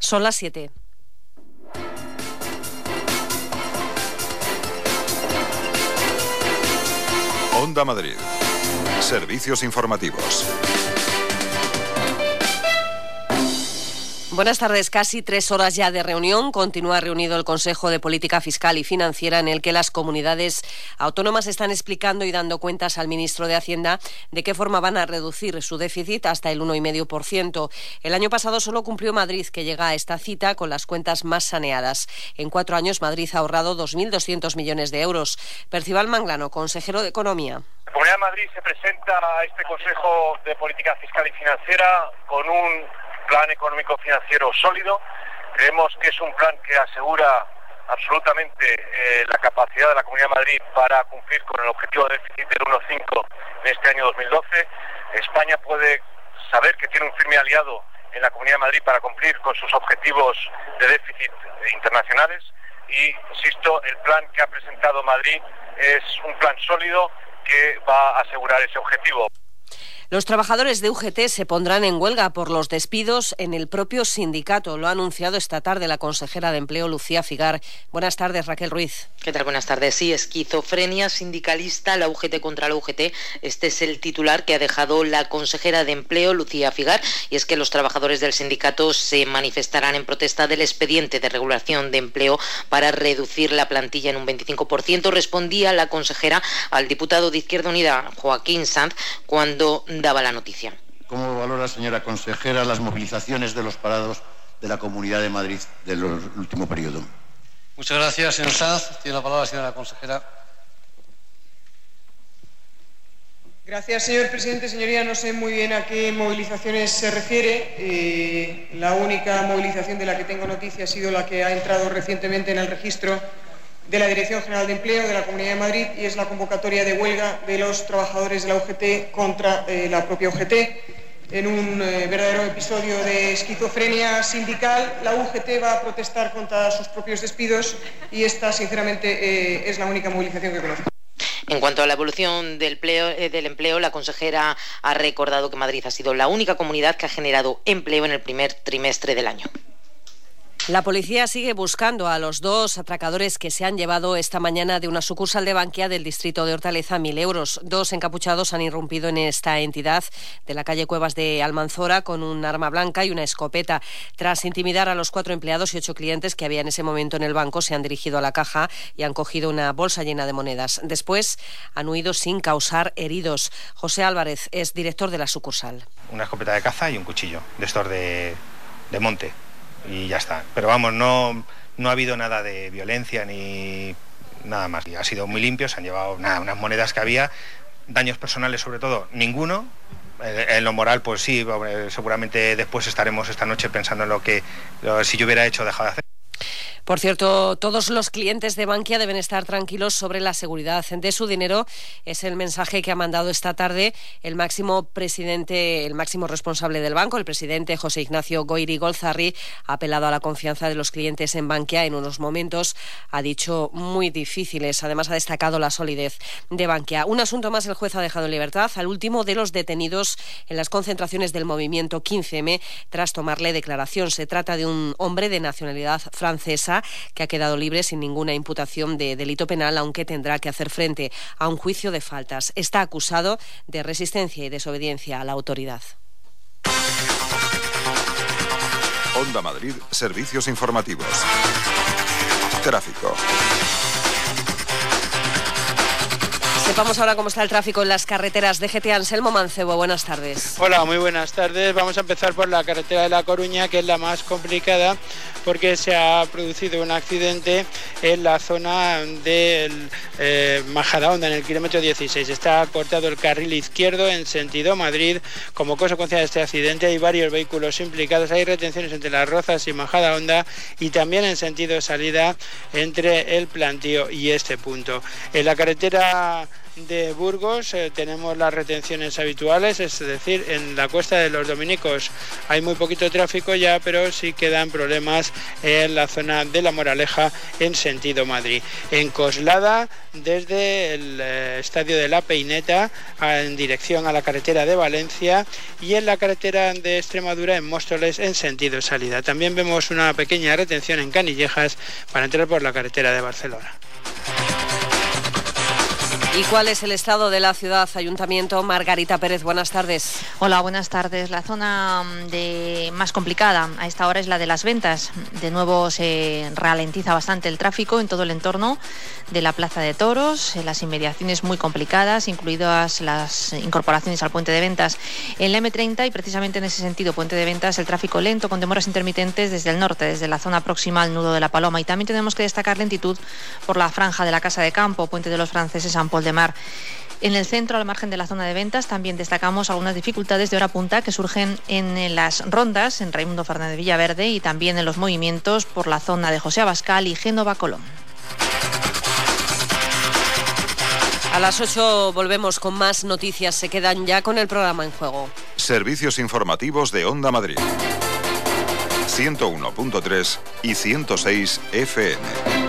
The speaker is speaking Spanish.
Son las 7. Onda Madrid. Servicios informativos. Buenas tardes. Casi 3 horas ya de reunión. Continúa reunido el Consejo de Política Fiscal y Financiera, en el que las comunidades autónomas están explicando y dando cuentas al ministro de Hacienda de qué forma van a reducir su déficit hasta el 1,5%. El año pasado solo cumplió Madrid, que llega a esta cita con las cuentas más saneadas. En 4 años Madrid ha ahorrado 2.200 millones de euros. Percival Manglano, consejero de Economía. La Comunidad de Madrid se presenta a este Consejo de Política Fiscal y Financiera con un plan económico-financiero sólido. Creemos que es un plan que asegura absolutamente la capacidad de la Comunidad de Madrid para cumplir con el objetivo de déficit del 1,5 en este año 2012. España puede saber que tiene un firme aliado en la Comunidad de Madrid para cumplir con sus objetivos de déficit internacionales y, insisto, el plan que ha presentado Madrid es un plan sólido que va a asegurar ese objetivo. Los trabajadores de UGT se pondrán en huelga por los despidos en el propio sindicato. Lo ha anunciado esta tarde la consejera de Empleo, Lucía Figar. Buenas tardes, Raquel Ruiz. ¿Qué tal? Buenas tardes. Sí, esquizofrenia sindicalista, la UGT contra la UGT. Este es el titular que ha dejado la consejera de Empleo, Lucía Figar, y es que los trabajadores del sindicato se manifestarán en protesta del expediente de regulación de empleo para reducir la plantilla en un 25%. Respondía la consejera al diputado de Izquierda Unida, Joaquín Sanz, cuando daba la noticia. ¿Cómo valora, señora consejera, las movilizaciones de los parados de la Comunidad de Madrid del último periodo? Muchas gracias, señor Sanz. Tiene la palabra, señora consejera. Gracias, señor presidente. Señoría, no sé muy bien a qué movilizaciones se refiere. La única movilización de la que tengo noticia ha sido la que ha entrado recientemente en el registro de la Dirección General de Empleo de la Comunidad de Madrid, y es la convocatoria de huelga de los trabajadores de la UGT contra la propia UGT. En un verdadero episodio de esquizofrenia sindical, la UGT va a protestar contra sus propios despidos y esta, sinceramente, es la única movilización que conozco. En cuanto a la evolución del empleo, la consejera ha recordado que Madrid ha sido la única comunidad que ha generado empleo en el primer trimestre del año. La policía sigue buscando a los 2 atracadores que se han llevado esta mañana de una sucursal de Bankia del distrito de Hortaleza 1.000 euros. 2 encapuchados han irrumpido en esta entidad de la calle Cuevas de Almanzora con un arma blanca y una escopeta. Tras intimidar a los 4 empleados y 8 clientes que había en ese momento en el banco, se han dirigido a la caja y han cogido una bolsa llena de monedas. Después han huido sin causar heridos. José Álvarez es director de la sucursal. Una escopeta de caza y un cuchillo de estos de monte. Y ya está. Pero vamos, no ha habido nada de violencia ni nada más. Ha sido muy limpio, se han llevado unas monedas que había, daños personales sobre todo, ninguno. En lo moral, pues sí, seguramente después estaremos esta noche pensando en lo que si yo hubiera hecho o dejado de hacer. Por cierto, todos los clientes de Bankia deben estar tranquilos sobre la seguridad de su dinero. Es el mensaje que ha mandado esta tarde el máximo responsable del banco, el presidente José Ignacio Goiri Golzarri. Ha apelado a la confianza de los clientes en Bankia en unos momentos, ha dicho, muy difíciles. Además, ha destacado la solidez de Bankia. Un asunto más, el juez ha dejado en libertad al último de los detenidos en las concentraciones del movimiento 15M tras tomarle declaración. Se trata de un hombre de nacionalidad francesa que ha quedado libre sin ninguna imputación de delito penal, aunque tendrá que hacer frente a un juicio de faltas. Está acusado de resistencia y desobediencia a la autoridad. Onda Madrid, servicios informativos. Tráfico. Sepamos ahora cómo está el tráfico en las carreteras. DGT, Anselmo Mancebo, buenas tardes. Hola, muy buenas tardes. Vamos a empezar por la carretera de La Coruña, que es la más complicada porque se ha producido un accidente en la zona del Majadahonda, en el kilómetro 16. Está cortado el carril izquierdo en sentido Madrid. Como consecuencia de este accidente hay varios vehículos implicados. Hay retenciones entre Las Rozas y Majadahonda y también en sentido salida entre el Plantío y este punto. En la carretera de Burgos tenemos las retenciones habituales, es decir, en la Cuesta de los Dominicos hay muy poquito tráfico ya, pero sí quedan problemas en la zona de La Moraleja en sentido Madrid. En Coslada, desde el estadio de La Peineta en dirección a la carretera de Valencia, y en la carretera de Extremadura en Móstoles en sentido salida. También vemos una pequeña retención en Canillejas para entrar por la carretera de Barcelona. ¿Y cuál es el estado de la ciudad? Ayuntamiento, Margarita Pérez, buenas tardes. Hola, buenas tardes. La zona más complicada a esta hora es la de Las Ventas. De nuevo se ralentiza bastante el tráfico en todo el entorno de la Plaza de Toros, las inmediaciones muy complicadas, incluidas las incorporaciones al Puente de Ventas en la M30, y precisamente en ese sentido, Puente de Ventas, el tráfico lento con demoras intermitentes desde el norte, desde la zona próxima al nudo de la Paloma. Y también tenemos que destacar lentitud por la franja de la Casa de Campo, Puente de los Franceses, San Pol de Mar. En el centro, al margen de la zona de ventas, también destacamos algunas dificultades de hora punta que surgen en las rondas en Raimundo Fernández Villaverde y también en los movimientos por la zona de José Abascal y Génova Colón. A las 8 volvemos con más noticias. Se quedan ya con el programa En Juego. Servicios informativos de Onda Madrid. 101.3 y 106 FM.